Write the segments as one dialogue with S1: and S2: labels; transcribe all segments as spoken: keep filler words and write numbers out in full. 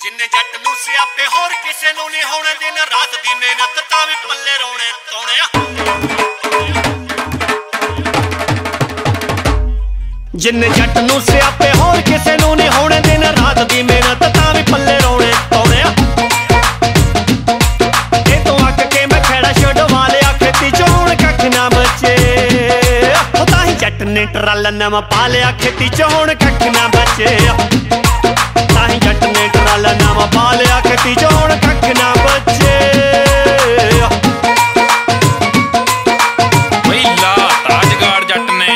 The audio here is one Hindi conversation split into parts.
S1: जिन्ने जट नूं सियापे होर किसे नूं नहीं होने दिन रात दी मेहनत तां भी पल्ले रोने तोड़िया। जिन्ने जट नूं सियापे होर किसे नूं नहीं होने दिन रात दी मेहनत तां भी पल्ले रोने तोड़िया। ए तो अक के मैं खेड़ा छडवा लिया खेती चों हुण कख ना बचे। तां ही जट ने ट्रल नवां पा लिया खेती चों हुण कख ना बचे। ताही जट ने ट्रल नवां पा लिया खेती चों हुण कख ना बचे।
S2: पहिला ताजगाड़ जट ने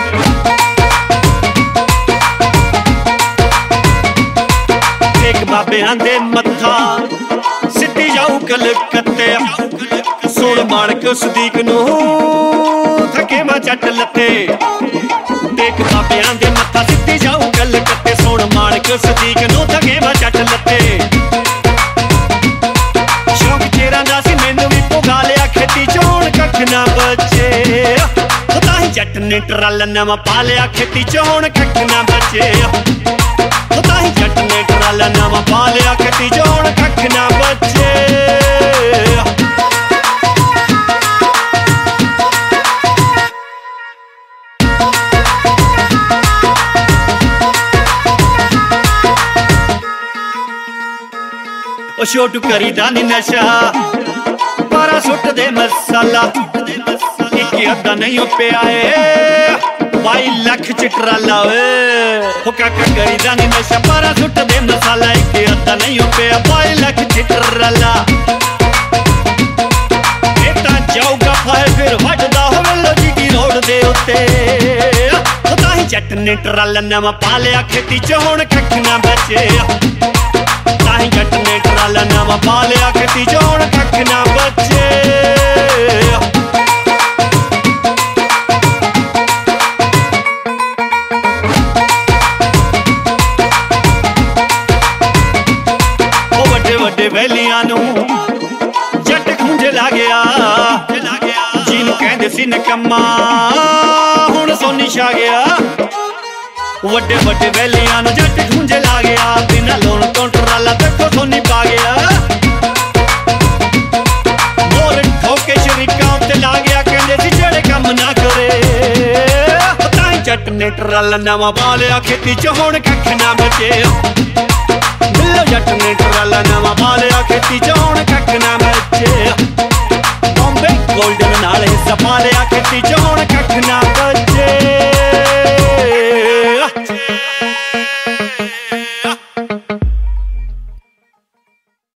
S1: एक बाबियां दे मत्था सिद्धी जाऊ कलकत्ते। सुण माणक सदीक नूं थके मैं जट लत्ते। एक बाबियां दे मत्था सिद्धी जाऊ कलकत्ते। सुण माणक सदीक नूं थके मैं जट लत्ते। शौक तेरा दा सी मैनूं भी पुगा लिया खेती चों हुण कख ना बचे। ताही जट ने ट्रल नवां पा लिया खेती चों हुण कख ना बचे। ताही जट ने ट्रल नवां पा लिया खेती चों हुण कख ना बचे। ओ छोटू करीदा नी नशा पारा सुट दे मसाला। इक अद्धा नहीं हो पिया है बाई लख चिट्राला। हो काका करीदा नी नशा पारा सुट दे मसाला। इक अद्धा नहीं हो पिया बाई लख चिट्राला। ए तां जाऊगा फायर फिर वटदा होवे लोजी की रोड दे उत्ते। ताही जट ने ट्रल नवां पा लिया खेती चों हुण कख ना बचे। ताही जट ने ट्रल नवां पा लिया खेती चों हुण कख ना बचे। ओ वड्डे वड्डे वैलियां नूं जट खुंझ ला गया। जिन्नू कहंदे सी नकम्मा हुण सोनी छा गया। वड्डे वड्डे वैलियां नूं जट खुंझ ला गया। बिना लोन तो ट्राला देखो सोनी पा गया। मोर ठोके शरीकां उत्ते ला गया कहंदे सी जेड़े कम ना करे। ताही जट ने ट्रल नवां पा लिया खेती चों हुण कख ना बचे। मिलो जट ने ट्रल नवां पा लिया खेती चों हुण कख ना बचे। बॉम्बे गोल्डन नाल हिस्सा पा लिया खेती चों हुण कख ना बचे।